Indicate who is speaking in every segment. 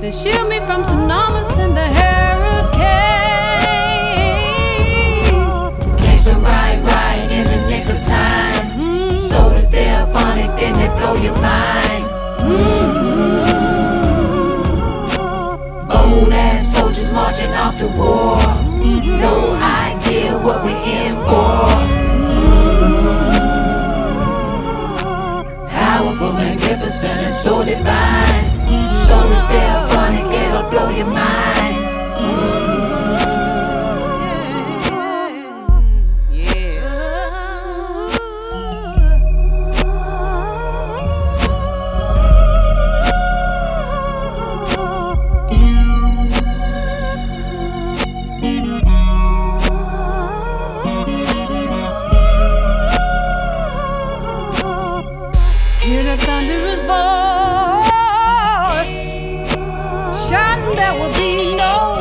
Speaker 1: to shield me from tsunamis and the hurricane.
Speaker 2: Came so right in the nick of time. So it's their phonic, then they blow your mind. Bold ass soldiers marching off to war. No idea what we in for. Powerful, magnificent, and so divine. So is there funny, it'll blow your mind.
Speaker 1: Hear the thunderous voice shouting there will be no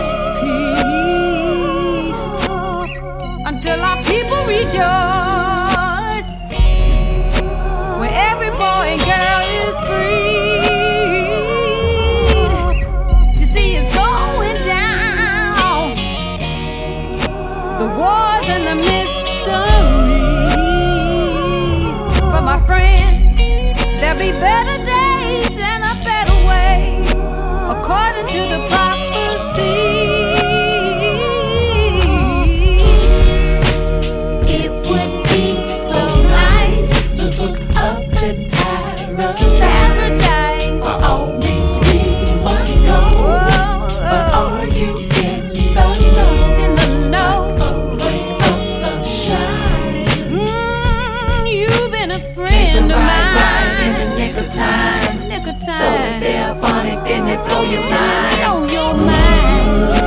Speaker 1: peace until our people rejoice, where every boy and girl is freed. You see, it's going down, the wars and the mysteries, but my friends, there'll be better days and a better way, according to the prophecy.
Speaker 2: It would be so nice to look up at paradise. By all means we must go. But are you in the know?
Speaker 1: In the know.
Speaker 2: Like a ray of sunshine.
Speaker 1: You've been a friend of mine.
Speaker 2: Time.
Speaker 1: Nick of time.
Speaker 2: So it's their phonic, then they blow your mind.
Speaker 1: Blow your mind.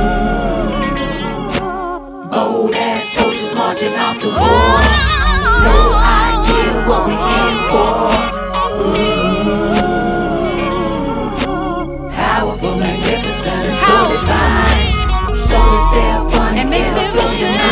Speaker 2: Bold ass soldiers marching off to war. No idea what we in for. Powerful, magnificent, and so divine. So is their phonic, it'll blow your mind.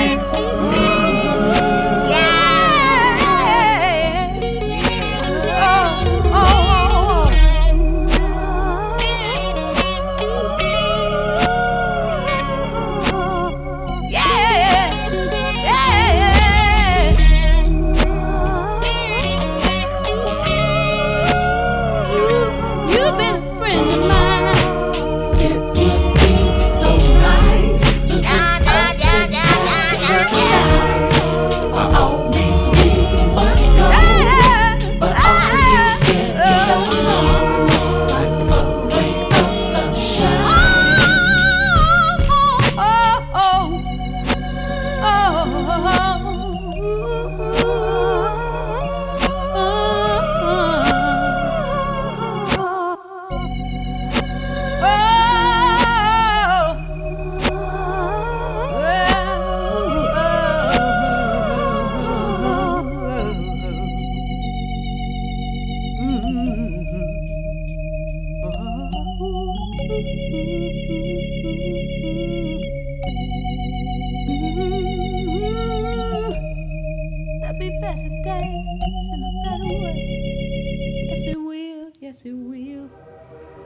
Speaker 1: You've been a friend of mine.
Speaker 2: It would be so nice to look up at paradise. By all means we must go. But are you in the know? Like a ray of sunshine.
Speaker 1: There'll be better days and a better way. Yes, it will. Yes, it will.